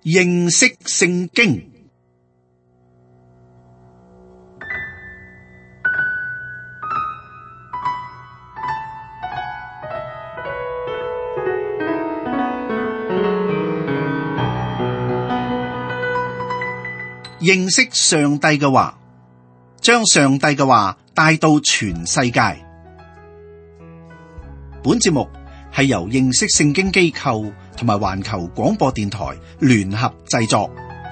認識聖經。認識上帝嘅話，將上帝嘅話帶到全世界。本節目係由認識聖經機構同埋環球廣播電台聯合製作。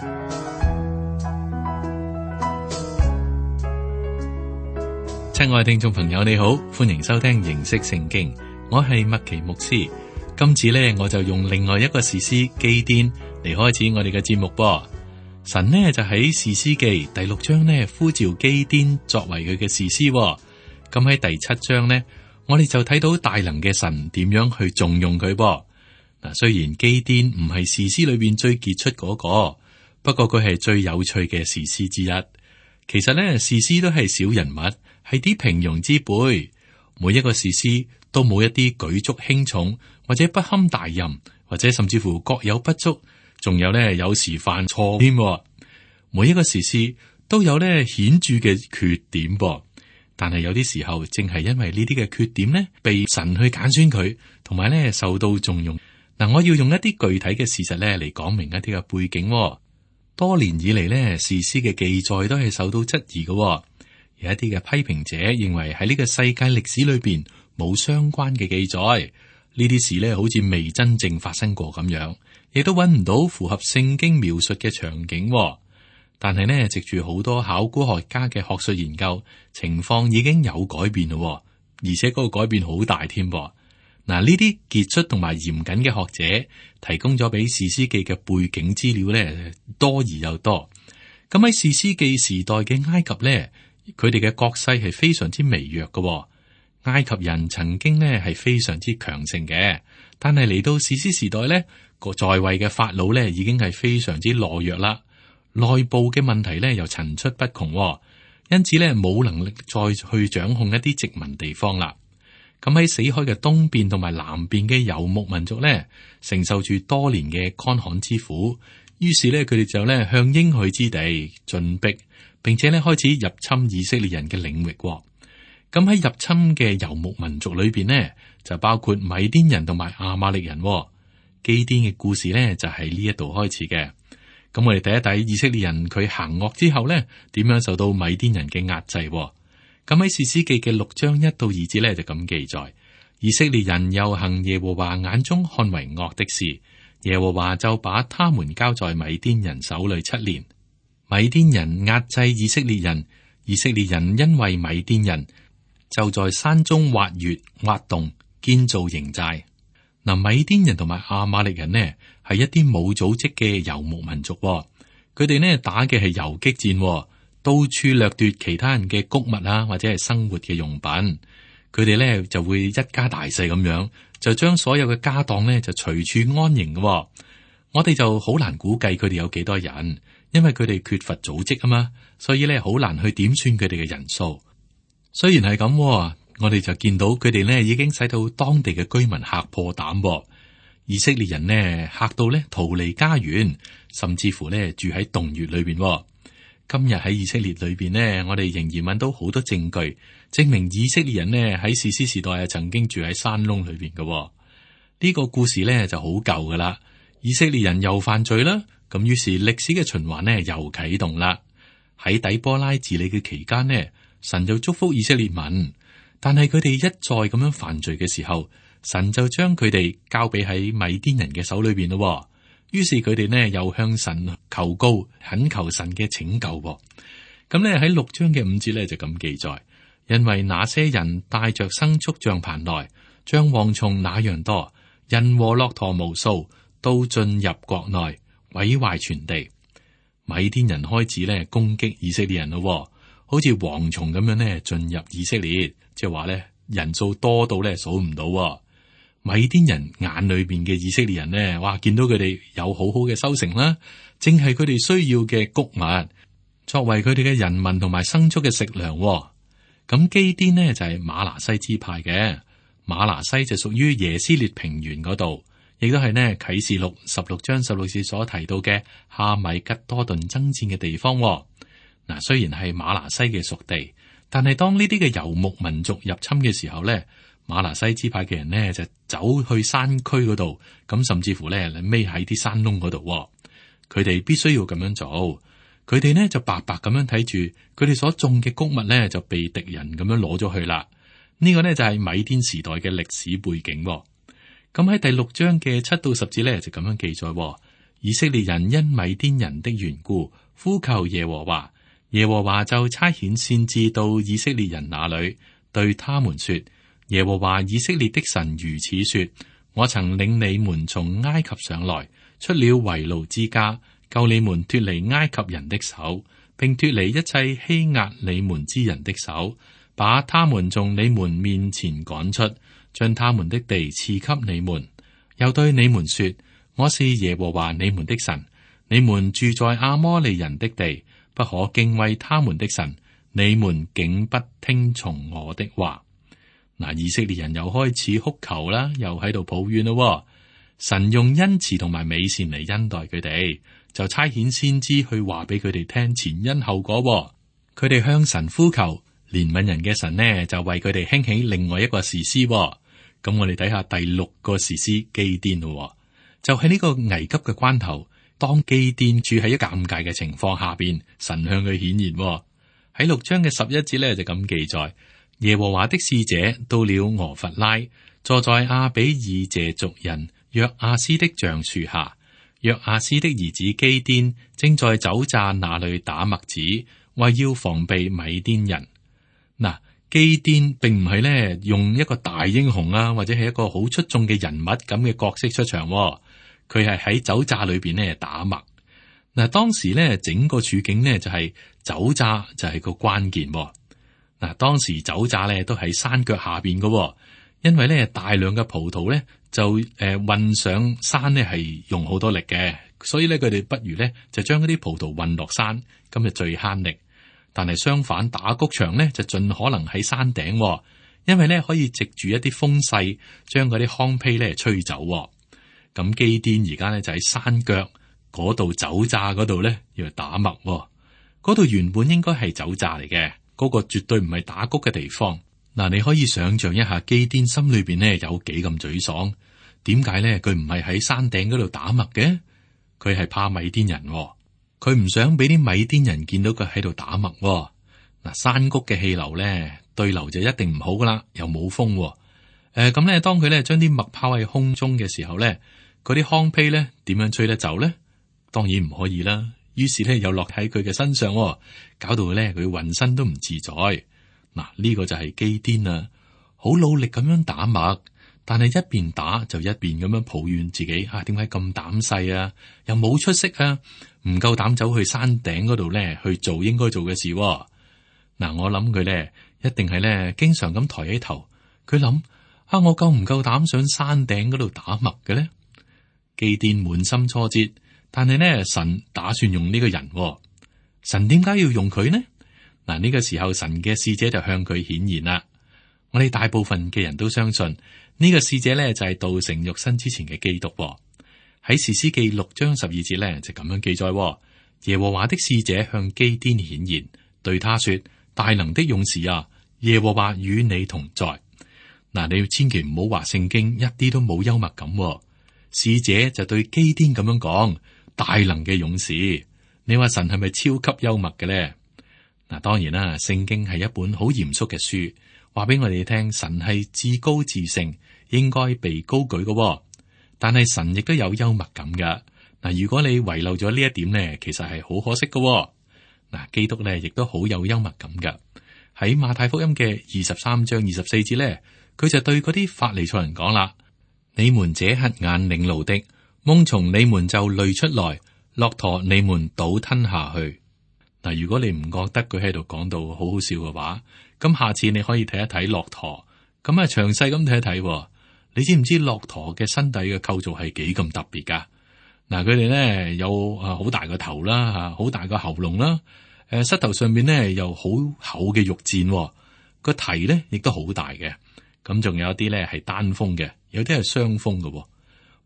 親愛聽眾朋友，你好，歡迎收聽認識聖經。我係麥奇牧師。今次呢，我就用另外一個士師基甸嚟開始我哋嘅節目噃。神呢就喺士師記第6章呢呼召基甸作為佢嘅士師。咁喺第7章呢，我哋就睇到大能嘅神點樣去重用佢噃。嗱，雖然基甸唔係士師裏邊最傑出嗰個，不過佢係最有趣嘅士師之一。其實呢，士師都係小人物，係啲平庸之輩。每一個士師都冇一啲舉足輕重，或者不堪大任，或者甚至乎各有不足。仲有咧，有時犯錯添。每一個士師都有咧顯著嘅缺點噃，但係有啲時候，正係因為呢啲嘅缺點咧，被神去揀選佢，同埋咧受到重用。嗱，我要用一啲具體嘅事實咧嚟講明一啲嘅背景。多年以嚟咧，士師嘅記載都係受到質疑嘅。有一啲嘅批評者認為喺呢個世界歷史裏邊冇相關嘅記載，呢啲事咧好似未真正發生過咁樣。亦都揾唔到符合聖經描述嘅場景。但係呢，藉住好多考古學家嘅學術研究，情況已經有改變咯，而且嗰個改變好大添。嗱，呢啲傑出同埋嚴謹嘅學者提供咗俾士師記嘅背景資料呢，多而又多。咁喺士師記時代嘅埃及呢，佢哋嘅國勢係非常之微弱嘅。埃及人曾經呢係非常之強盛嘅，但係嚟到士師時代呢，個在位嘅法老呢已經係非常之懦弱啦，內部嘅問題呢又層出不窮，因此呢冇能力再去掌控一啲殖民地方啦。咁喺死海嘅東邊同埋南邊嘅游牧民族呢，承受住多年嘅乾旱之苦，於是呢，佢哋就呢向應許之地進逼，並且呢開始入侵以色列人嘅領域。咁喺入侵嘅游牧民族裏邊呢，就包括米甸人同埋亞瑪力人。基甸嘅故事呢，就係呢一度開始嘅。咁我哋睇一睇以色列人佢行惡之後呢，點樣受到米甸人嘅壓制。咁喺士師記嘅6章1到2節呢，就咁記載：以色列人又行耶和華眼中看為惡的事，耶和華就把他們交在米甸人手裏7年。米甸人壓制以色列人，以色列人因為米甸人，就在山中挖穴挖洞，建造營寨。嗱，米甸人同埋亞瑪力人呢，係一啲冇組織嘅游牧民族。佢哋呢打嘅係游擊戰，到處掠奪其他人嘅穀物啊，或者係生活嘅用品。佢哋呢就會一家大細咁樣，就將所有嘅家當呢就隨處安營嘅。我哋就好難估計佢哋有幾多人，因為佢哋缺乏組織啊嘛，所以呢好難去點算佢哋嘅人數。雖然係咁，我哋就見到佢哋呢已經使到當地嘅居民嚇破膽。以色列人呢嚇到呢逃離家園，甚至乎呢住喺洞穴裏邊。今日喺以色列裏邊呢，我哋仍然揾到好多證據，證明以色列人呢喺士師時代係曾經住喺山窿裏邊嘅。呢個故事呢就好舊噶啦。以色列人又犯罪啦，咁於是歷史嘅循環呢又啟動啦。喺底波拉治理嘅期間呢，神就祝福以色列民。但係佢哋一再咁樣犯罪嘅時候，神就將佢哋交俾喺米甸人嘅手裏邊咯。於是佢哋呢又向神求告，懇求神嘅拯救。咁呢喺6章嘅5節呢就咁記載：因為那些人帶着牲畜帳棚來，像蝗蟲那樣多，人和駱駝無數，都進入國內，毀壞全地。米甸人開始呢攻擊以色列人咯，好似蝗蟲咁樣呢進入以色列。即係話咧，人數多到咧數唔到。米甸人眼裏邊嘅以色列人呢，哇，見到佢哋有好好嘅收成啦，正係佢哋需要嘅穀物，作為佢哋嘅人民同埋牲畜嘅食糧。咁基甸呢就係馬拿西支派嘅，馬拿西就屬於耶斯列平原嗰度， 亦都係呢啟示錄16章16節所提到嘅哈米吉多頓爭戰嘅地方。嗱，雖然係馬拿西嘅屬地，但係當呢啲嘅游牧民族入侵嘅時候咧，馬拿西支派嘅人呢就走去山區嗰度，咁甚至乎咧匿喺啲山窿嗰度。佢哋必須要咁樣做，佢哋呢就白白咁樣睇住佢哋所種嘅穀物咧就被敵人咁樣攞咗去啦。呢個呢就係米甸時代嘅歷史背景。咁喺第6章嘅7到10節咧就咁樣記載：以色列人因米甸人的緣故呼求耶和華，耶和華就差遣先知到以色列人那裏，對他們說：耶和華以色列的神如此說：我曾領你們從埃及上來，出了為奴之家，救你們脫離埃及人的手，並脫離一切欺壓你們之人的手，把他們從你們面前趕出，將他們的地賜給你們。又對你們說：我是耶和華你們的神，你們住在亞摩利人的地，不可敬畏他們的神，你們竟不聽從我的話。嗱，以色列人又開始哭求啦，又喺度抱怨咯。神用恩慈同埋美善嚟恩待佢哋，就差遣先知去話俾佢哋聽前因後果。佢哋向神呼求，憐憫人嘅神呢就為佢哋興起另外一個士師。咁我哋睇下第6個士師基甸咯。就喺呢個危急嘅關頭，當基甸處喺一尷尬嘅情況下邊，神向佢顯現。喺6章嘅11節呢就咁記載：耶和華的使者到了俄弗拉，坐在亞比以謝族人約亞斯的橡樹下。約亞斯的兒子基甸正在酒榨那裏打麥子，為要防備米甸人。嗱，基甸並唔係咧用一個大英雄啊，或者係一個好出眾嘅人物咁嘅角色出場。佢係喺酒榨裏邊咧打麥。嗱，當時咧整個處境呢就係酒榨就係個關鍵。嗱，當時酒榨咧都喺山腳下邊噶，因為咧大量嘅葡萄咧就運上山咧係用好多力嘅，所以咧佢哋不如咧就將嗰啲葡萄運落山，咁就最慳力。但係相反，打穀場咧就盡可能喺山頂，因為咧可以藉住一啲風勢將嗰啲糠秕咧吹走。咁基甸而家咧就喺山腳嗰度酒榨嗰度咧要打麥，嗰度原本應該係酒榨嚟嘅，嗰個絕對唔係打穀嘅地方。嗱，你可以想象一下基甸心裏邊咧有幾咁沮喪。點解咧佢唔係喺山頂嗰度打麥嘅？佢係怕米甸人，佢唔想俾啲米甸人見到佢喺度打麥。嗱，山谷嘅氣流咧對流就一定唔好噶啦，又冇風。咁咧當佢咧將啲麥拋喺空中嘅時候咧，嗰啲糠秕咧點樣吹得走咧？當然唔可以啦。於是咧又落喺佢嘅身上，搞到咧佢渾身都唔自在。嗱，呢個就係基甸啊，好努力咁樣打麥，但係一邊打就一邊咁樣抱怨自己點解咁膽細啊，又冇出息啊，唔夠膽走去山頂嗰度咧去做應該做嘅事。嗱，我諗佢咧一定係咧經常咁抬起頭，佢諗我夠唔夠膽上山頂嗰度打麥嘅咧？基甸滿心挫折，但係呢，神打算用呢個人，神點解要用佢呢？嗱，呢個時候神嘅使者就向佢顯現啦。我哋大部分嘅人都相信呢個使者咧就係道成肉身之前嘅基督。喺士師記6章12節咧就咁樣記載：耶和華的使者向基甸顯現，對他說：大能的勇士啊，耶和華與你同在。嗱，你要千祈唔好話聖經一啲都冇幽默感。使者就對基甸咁樣講：大能嘅勇士。你話神係咪超級幽默嘅咧？嗱，當然啦，聖經係一本好嚴肅嘅書，話俾我哋聽，神係至高至聖，應該被高舉嘅。但係神亦都有幽默感噶。嗱，如果你遺漏咗呢一點呢，其實係好可惜嘅。嗱，基督呢亦都好有幽默感噶。喺馬太福音嘅23章24節呢，佢就對嗰啲法利賽人講啦：你們這瞎眼領路的，蠓蟲你們就濾出來，駱駝你們倒吞下去。嗱，如果你唔覺得佢喺度講到好好笑嘅話，咁下次你可以睇一睇駱駝，咁詳細咁睇一睇。你知唔知駱駝嘅身體嘅構造係幾咁特別噶？嗱，佢哋咧有好大個頭啦，好大個喉嚨啦，膝頭上面咧又好厚嘅肉墊，個蹄咧亦都好大嘅。咁仲有一啲咧係單峰嘅，有啲係雙峰嘅。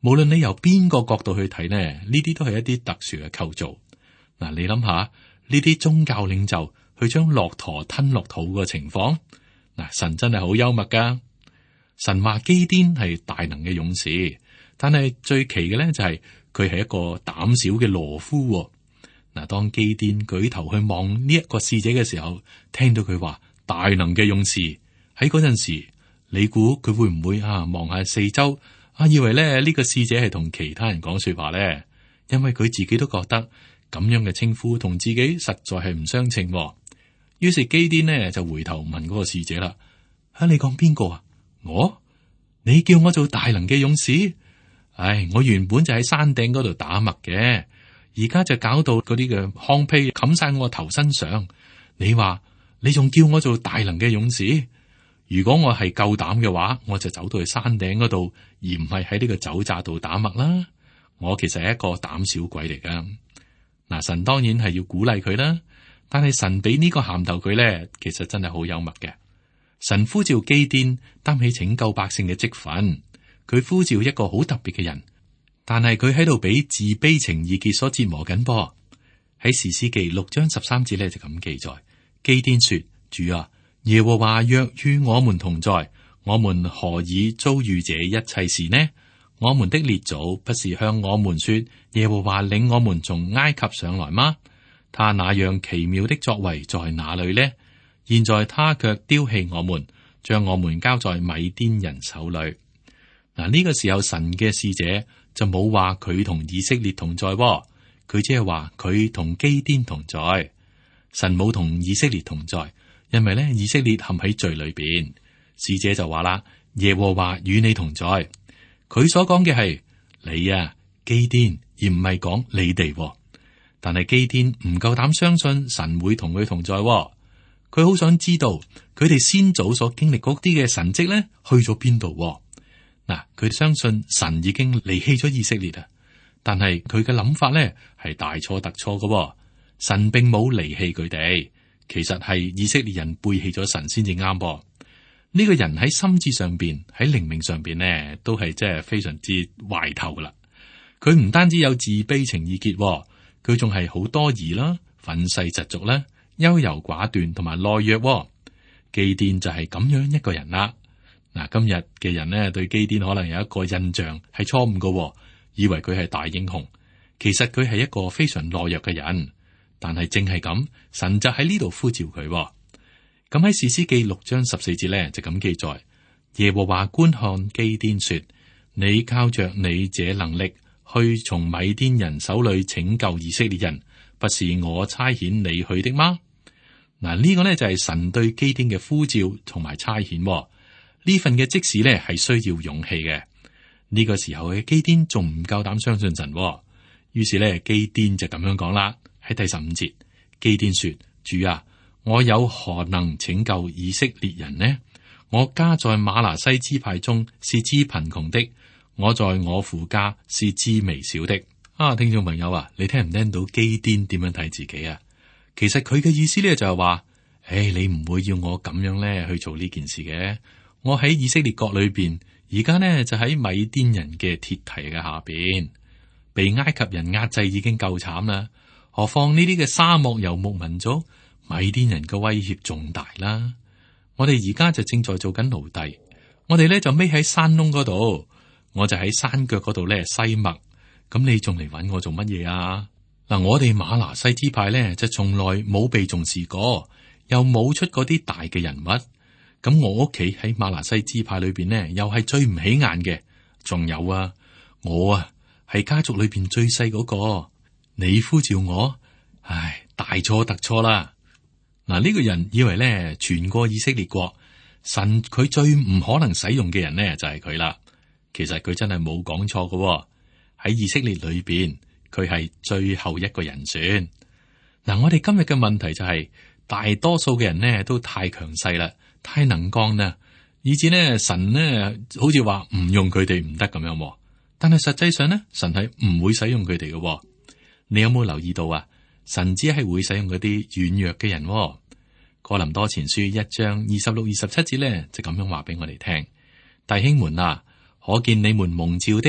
無論你由邊個角度去睇呢，呢啲都係一啲特殊嘅構造。嗱，你諗下呢啲宗教領袖去將駱駝吞落肚嘅情況，嗱，神真係好幽默噶。神話基甸係大能嘅勇士，但係最奇嘅咧就係佢係一個膽小嘅懦夫。嗱，當基甸舉頭去望呢一個使者嘅時候，聽到佢話大能嘅勇士，喺嗰陣時，你估佢會唔會望下四周以為咧呢個使者係同其他人講說話咧？因為佢自己都覺得咁樣嘅稱呼同自己實在係唔相稱。於是基甸呢就回頭問嗰個使者啦：你講邊個啊？你叫我做大能嘅勇士？唉，我原本就喺山頂嗰度打麥嘅。而家就搞到嗰啲嘅糠秕冚晒我頭身上，你話你仲叫我做大能嘅勇士？如果我係夠膽嘅話，我就走到去山頂嗰度，而唔係喺呢個酒榨度打麥啦。我其實係一個膽小鬼嚟噶。嗱，神當然係要鼓勵佢啦，但係神俾呢個銜頭佢咧，其實真係好幽默嘅。神呼召基甸擔起拯救百姓嘅職分，佢呼召一個好特別嘅人。但係佢喺度俾自卑情意結所折磨緊噃。喺士師記6章13節咧就咁記載：基甸說，主啊，耶和華若與我們同在，我們何以遭遇這一切事呢？我們的列祖不是向我們說，耶和華領我們從埃及上來嗎？他那樣奇妙的作為在哪裏呢？現在他卻丟棄我們，將我們交在米甸人手裏。嗱，呢個時候神嘅使者就冇話佢同以色列同在，佢只係話佢同基甸同在。神冇同以色列同在，因為咧以色列陷喺罪裏邊。使者就話啦：耶和華與你同在。佢所講嘅係你啊，基甸，而唔係講你哋。但係基甸唔夠膽相信神會同佢同在。佢好想知道佢哋先祖所經歷嗰啲嘅神蹟咧去咗邊度。嗱，佢相信神已經離棄咗以色列啊，但係佢嘅諗法咧係大錯特錯嘅。神並冇離棄佢哋，其實係以色列人背棄咗神先至啱噃。呢個人喺心智上邊，喺靈命上邊呢，都係即係非常之壞透噶啦。佢唔單止有自卑情意結，佢仲係好多疑啦、憤世嫉俗啦、優柔寡斷同埋懦弱。基甸就係咁樣一個人啦。嗱，今日嘅人呢，對基甸可能有一個印象係錯誤嘅，以為佢係大英雄，其實佢係一個非常懦弱嘅人。但係正係咁，神就喺呢度呼召佢。咁喺士師記6章14節咧就咁記載：耶和華觀看基甸說，你靠着你這能力去從米甸人手裏拯救以色列人，不是我差遣你去的嗎？嗱，呢個呢就係神對基甸嘅呼召同埋差遣。呢份嘅職事呢係需要勇氣嘅。呢個時候嘅基甸仲唔夠膽相信神，於是呢基甸就咁樣講啦。喺第15節，基甸說：主啊，我有何能拯救以色列人呢？我家在瑪拿西支派中是至貧窮的，我在我父家是至微小的。聽眾朋友啊，你聽唔聽到基甸點樣睇自己啊？其實佢嘅意思呢就係話：你唔會要我咁樣呢去做呢件事嘅。我喺以色列國裏邊，而家呢就喺米甸人嘅鐵蹄嘅下邊，被埃及人壓制已經夠慘啦。何況呢啲嘅沙漠游牧民族，米甸人嘅威脅仲大啦。我哋而家就正在做緊奴隸，我哋咧就匿喺山窿嗰度，我就喺山腳嗰度咧篩麥。咁你仲嚟搵我做乜嘢啊？嗱，我哋瑪拿西支派咧就從來冇被重視過，又冇出嗰啲大嘅人物。咁我屋企喺瑪拿西支派裏邊呢，又係最唔起眼嘅。仲有啊，我啊係家族裏邊最細嗰個。你呼召我，大錯特錯啦！嗱，呢個人以為咧，全個以色列國神佢最唔可能使用嘅人呢，就係佢啦。其實佢真係冇講錯嘅。喺以色列裏邊，佢係最後一個人選。嗱，我哋今日嘅問題就係，大多數嘅人呢都太強勢啦，太能幹啦，以至呢神呢好似話唔用佢哋唔得咁樣。但係實際上呢，神係唔會使用佢哋嘅。你有冇留意到啊？神只係會使用嗰啲軟弱嘅人。哥林多前書1章26、27節咧，就咁樣話俾我哋聽：弟兄們啊，可見你們蒙召的，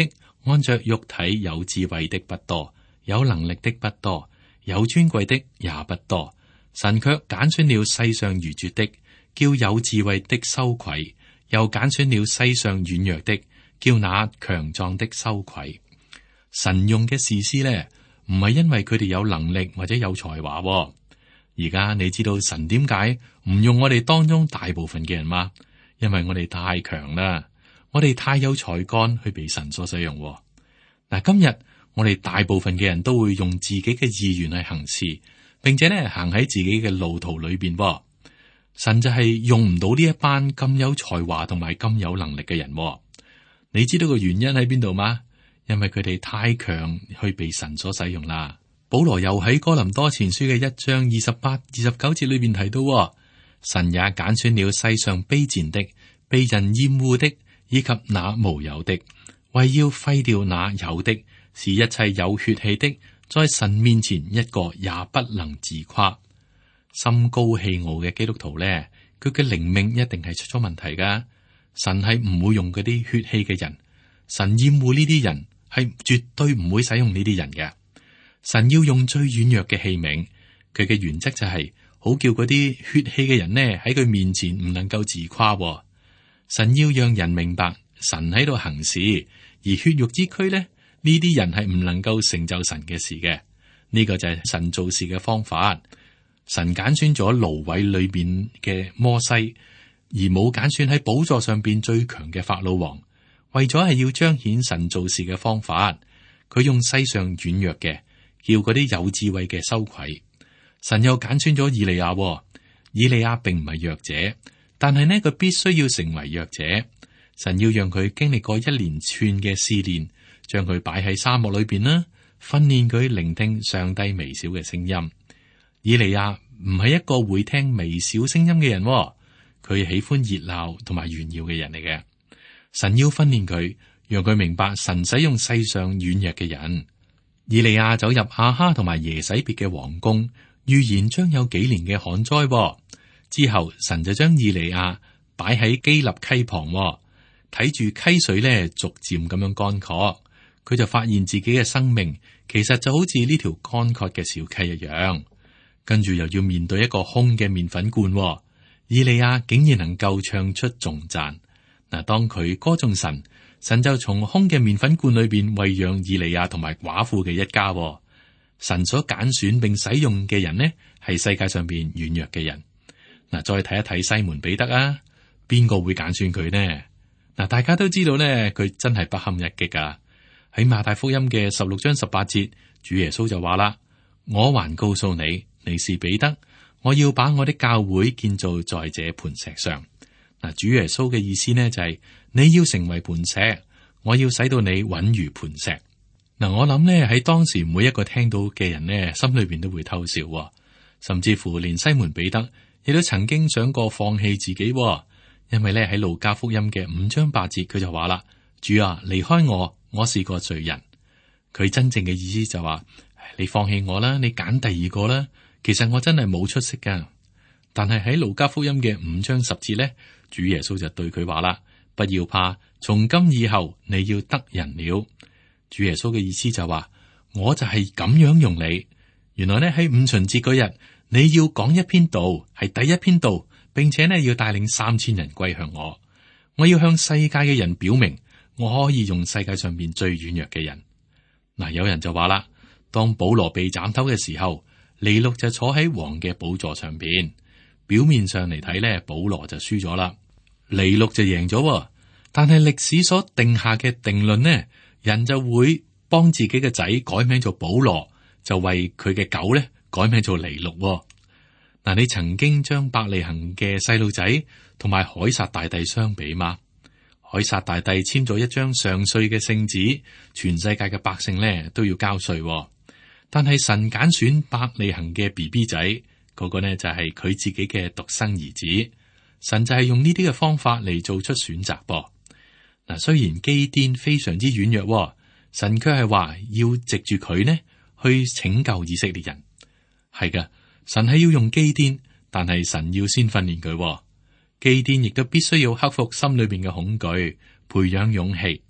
按着肉體有智慧的不多，有能力的不多，有尊貴的也不多。神卻揀選了世上愚拙的，叫有智慧的羞愧；又揀選了世上軟弱的，叫那強壯的羞愧。神用嘅士師呢，唔係因為佢哋有能力或者有才華喎。而家你知道神點解唔用我哋當中大部分嘅人嗎？因為我哋太強啦，我哋太有才幹去被神所使用喎。嗱，今日我哋大部分嘅人都會用自己嘅意願去行事，並且呢行喺自己嘅路途裏邊喎。神就係用唔到呢一班咁有才華同埋咁有能力嘅人喎。你知道個原因喺邊度嗎？因為佢哋太強去被神所使用啦。保羅又喺哥林多前書嘅1章28、29節裏邊提到喎，神也揀選了世上卑賤的、被人厭惡的，以及那無有的，為要廢掉那有的，使一切有血氣的，在神面前一個也不能自誇。心高氣傲嘅基督徒咧，佢嘅靈命一定係出咗問題噶。神係唔會用嗰啲血氣嘅人，神厭惡呢啲人，係絕對唔會使用呢啲人嘅。神要用最軟弱嘅器皿，佢嘅原則就係好叫嗰啲血氣嘅人呢喺佢面前唔能夠自誇。神要讓人明白神喺度行事，而血肉之軀呢，呢啲人係唔能夠成就神嘅事嘅。呢個就係神做事嘅方法。神揀選咗蘆葦裏邊嘅摩西，而冇揀選喺寶座上邊最強嘅法老王。為咗係要彰顯神做事嘅方法，佢用世上軟弱嘅，叫嗰啲有智慧嘅羞愧。神又揀選咗以利亞，以利亞並唔係弱者，但係呢，佢必須要成為弱者。神要讓佢經歷過一連串嘅試煉，將佢擺喺沙漠裏邊啦，訓練佢聆聽上帝微小嘅聲音。以利亞唔係一個會聽微小聲音嘅人，佢喜歡熱鬧同埋炫耀嘅人嚟嘅。神要訓練佢，讓佢明白神使用世上軟弱嘅人。以利亞走入亞哈同埋耶洗別嘅皇宮，預言將有幾年嘅旱災。之後神就將以利亞擺喺基立溪旁，睇住溪水咧逐漸咁樣乾涸，佢就發現自己嘅生命其實就好似呢條乾涸嘅小溪一樣。跟住又要面對一個空嘅麵粉罐，以利亞竟然能夠唱出頌讚。嗱，當佢歌頌神，神就從空嘅麵粉罐裏邊餵養以利亞同埋寡婦嘅一家。神所揀選並使用嘅人呢，係世界上邊軟弱嘅人。嗱，再睇一睇西門彼得啊，邊個會揀選佢呢？嗱，大家都知道呢，佢真係不堪一擊啊！喺馬太福音嘅16章18節，主耶穌就話啦：我還告訴你，你是彼得，我要把我的教會建造在這磐石上。嗱，主耶穌嘅意思呢就係你要成為磐石，我要使到你穩如磐石。嗱，我諗呢喺當時每一個聽到嘅人呢，心裏邊都會偷笑，甚至乎連西門彼得亦都曾經想過放棄自己，因為咧喺路加福音嘅5章8節，佢就話啦：主啊，離開我，我是個罪人。佢真正嘅意思就話：你放棄我啦，你揀第二個啦。其實我真係冇出息噶。但係喺路加福音嘅5章10節咧，主耶穌就對佢話啦：不要怕，從今以後你要得人了。主耶穌嘅意思就話：我就係咁樣用你。原來咧喺五旬節嗰日，你要講一篇道，係第一篇道，並且呢要帶領3000人歸向我。我要向世界嘅人表明，我可以用世界上邊最軟弱嘅人。嗱，有人就話啦，當保羅被斬頭嘅時候，尼祿就坐喺王嘅寶座上邊。表面上嚟睇咧，保羅就輸咗啦，尼祿就贏咗。但係歷史所定下嘅定論呢，人就會幫自己嘅仔改名做保羅，就為佢嘅狗咧改名做尼祿。嗱，你曾經將伯利恆嘅細路仔同埋凱撒大帝相比嗎？凱撒大帝簽咗一張上稅嘅聖旨，全世界嘅百姓咧都要交稅。但係神揀選伯利恆嘅 BB 仔，嗰個呢就係佢自己嘅獨生兒子。神就係用呢啲嘅方法嚟做出選擇噃。嗱，雖然基甸非常之軟弱，神卻係話要藉住佢呢去拯救以色列人。係噶，神係要用基甸，但係神要先訓練佢。基甸亦都必須要克服心裏邊嘅恐懼，培養勇氣。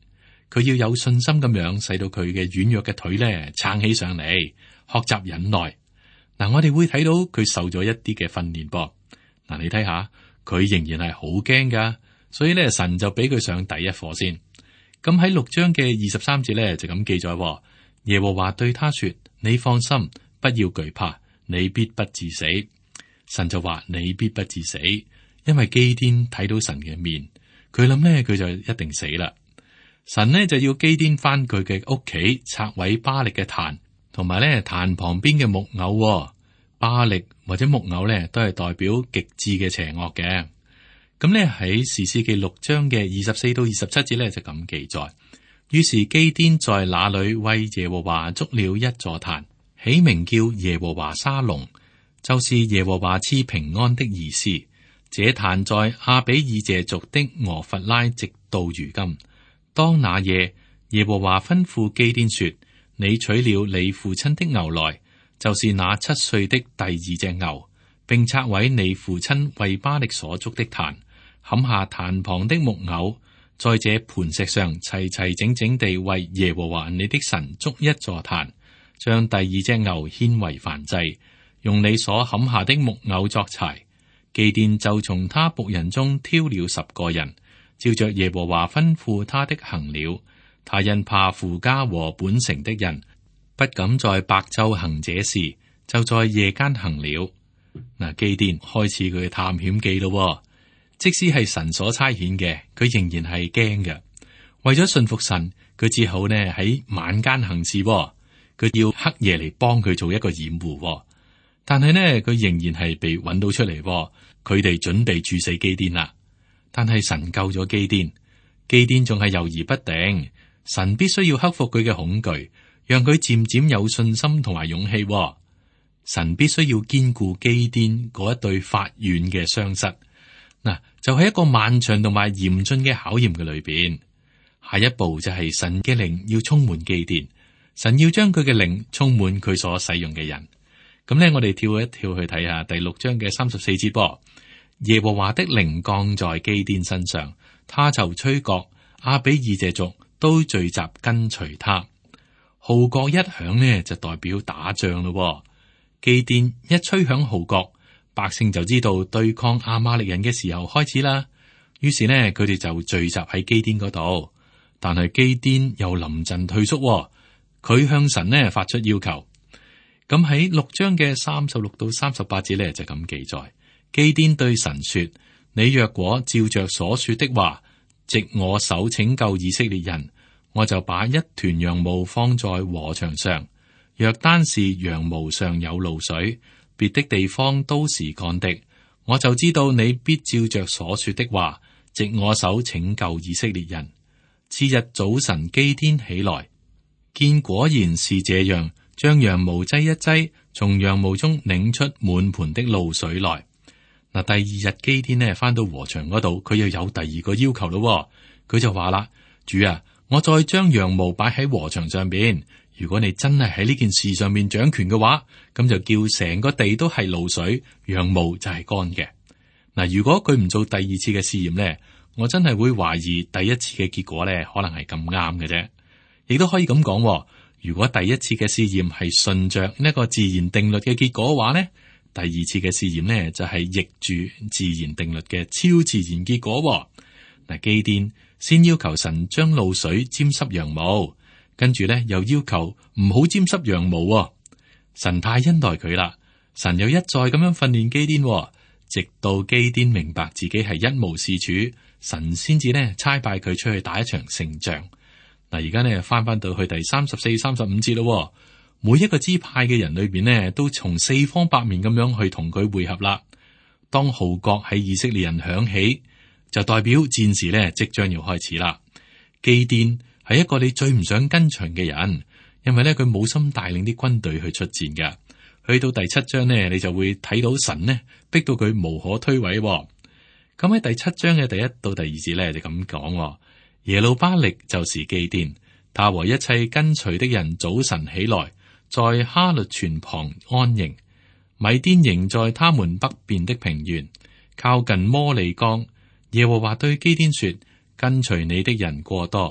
佢要有信心咁樣使到佢嘅軟弱嘅腿咧撐起上嚟，學習忍耐。嗱，我哋會睇到佢受咗一啲嘅訓練噃。嗱，你睇下，佢仍然係好驚噶，所以咧神就俾佢上第一課先。咁喺6章嘅23節咧就咁記載，耶和華對他說：你放心，不要懼怕，你必不致死。神就話：你必不致死，因為基甸睇到神嘅面，佢諗咧佢就一定死啦。神呢就要基甸翻佢嘅屋企拆毀巴力嘅壇，同埋咧壇旁邊嘅木偶。巴力或者木偶咧都係代表極致嘅邪惡嘅。咁咧喺士師記6章嘅24到27節咧就咁記載。於是基甸在那裏為耶和華築了一座壇，起名叫耶和華沙龍，就是耶和華賜平安的意思。這壇在亞比以謝族的俄弗拉直到如今。當那夜，耶和華吩咐基甸說：你取了你父親的牛來，就是那7歲的第2隻牛，並拆毀你父親為巴力所築的壇，砍下壇旁的木偶，在這磐石上齊齊整整地為耶和華你的神築一座壇，將第2隻牛獻為燔祭，用你所砍下的木偶作柴。基甸就從他僕人中挑了10個人，照着耶和華吩咐他的行了。他因怕父家和本城的人，不敢在白晝行這事，就在夜間行了。嗱，基甸開始佢嘅探險記咯。即使係神所差遣嘅，佢仍然係驚嘅。為咗信服神，佢只好呢喺晚間行事。佢要黑夜嚟幫佢做一個掩護。但係呢，佢仍然係被揾到出嚟。佢哋準備處死基甸啦。但係神救咗基甸，基甸仲係猶豫不定。神必須要克服佢嘅恐懼，讓佢漸漸有信心同埋勇氣。神必須要堅固基甸嗰一對發軟嘅雙膝。嗱，就喺一個漫長同埋嚴峻嘅考驗嘅裏邊，下一步就係神嘅靈要充滿基甸，神要將佢嘅靈充滿佢所使用嘅人。咁咧，我哋跳一跳去睇下第6章嘅34節噃。耶和華的靈降在基甸身上，他就吹角，亞比以謝族都聚集跟隨他。號角一響呢，就代表打仗咯。基甸一吹響號角，百姓就知道對抗亞瑪力人嘅時候開始啦。於是呢，佢哋就聚集喺基甸嗰度。但係基甸又臨陣退縮，佢向神呢發出要求。咁喺6章嘅36到38節呢，就咁記載。基甸對神說：你若果照着所說的話，藉我手拯救以色列人，我就把一團羊毛放在禾場上。若單是羊毛上有露水，別的地方都是乾的，我就知道你必照着所說的話，藉我手拯救以色列人。次日早晨，基甸起來，見果然是這樣，將羊毛擠一擠，從羊毛中擰出滿盆的露水來。嗱，第2日基甸呢翻到禾場嗰度，佢又有第2個要求咯。佢就話啦：主啊，我再將羊毛擺喺禾場上邊。如果你真係喺呢件事上面掌權嘅話，咁就叫成個地都係露水，羊毛就係乾嘅。嗱，如果佢唔做第2次嘅試驗呢，我真係會懷疑第1次嘅結果呢可能係咁啱嘅啫。亦都可以咁講，如果第1次嘅試驗係順着呢個自然定律嘅結果嘅話呢，第2次嘅試驗呢就係逆住自然定律嘅超自然結果。嗱，基甸先要求神將露水沾濕羊毛，跟住呢又要求唔好沾濕羊毛。神太恩待佢啦，神又一再咁樣訓練基甸，直到基甸明白自己係一無是處，神先至呢差派佢出去打一場勝仗。嗱，而家呢翻到去第34、35節咯。每一個支派嘅人裏邊呢，都從4方8面咁樣去同佢會合啦。當號角喺以色列人響起，就代表戰事呢即將要開始啦。基甸係一個你最唔想跟隨嘅人，因為呢佢冇心帶領啲軍隊去出戰嘅。去到第7章呢，你就會睇到神呢逼到佢無可推諉。咁喺第7章嘅第1到第2節呢，就咁講：耶路巴力就是基甸，他和一切跟隨的人早晨起來，在哈律泉旁安營。米甸營在他們北邊的平原，靠近摩利岡。耶和華對基甸說：跟隨你的人過多，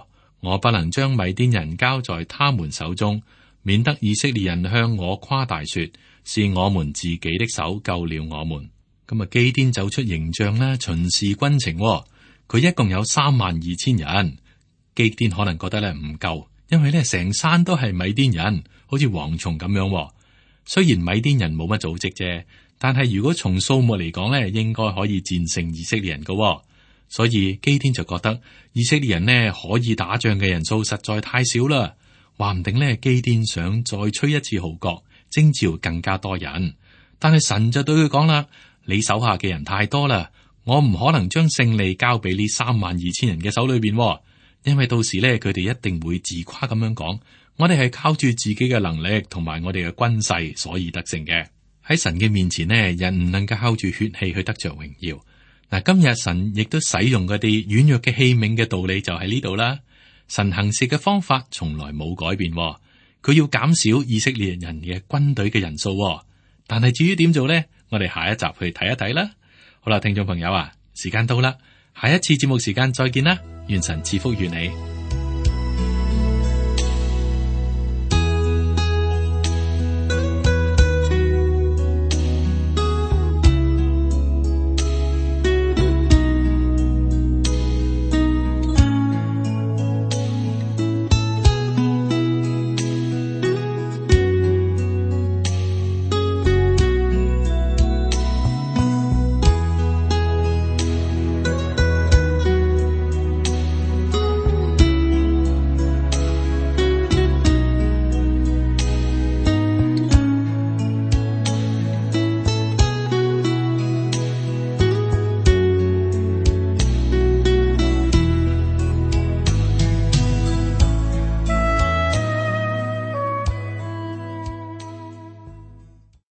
我不能將米甸人交在他們手中，免得以色列人向我誇大說，是我們自己的手救了我們。咁啊，基甸走出營帳啦，巡視軍情。佢一共有32000人。基甸可能覺得咧唔夠，因為咧成山都係米甸人，好似蝗蟲咁樣。雖然米甸人冇乜組織啫，但係如果從數目嚟講咧，應該可以戰勝以色列人㗎。所以基甸就覺得以色列人呢可以打仗嘅人數實在太少啦，話唔定呢基甸想再吹一次號角，徵召更加多人。但係神就對佢講啦：你手下嘅人太多啦，我唔可能將勝利交俾呢32000人嘅手裏邊，因為到時呢，佢哋一定會自誇咁樣講，我哋係靠住自己嘅能力同埋我哋嘅軍勢所以得勝嘅。喺神嘅面前呢，人唔能夠靠住血氣去得着榮耀。嗱，今日神亦都使用嗰啲軟弱嘅器皿嘅道理就喺呢度啦。神行事嘅方法從來冇改變，佢要減少以色列人嘅軍隊嘅人數。但係至於點做呢？我哋下一集去睇一睇啦。好啦，聽眾朋友啊，時間到啦，下一次節目時間再見啦，願神賜福於你。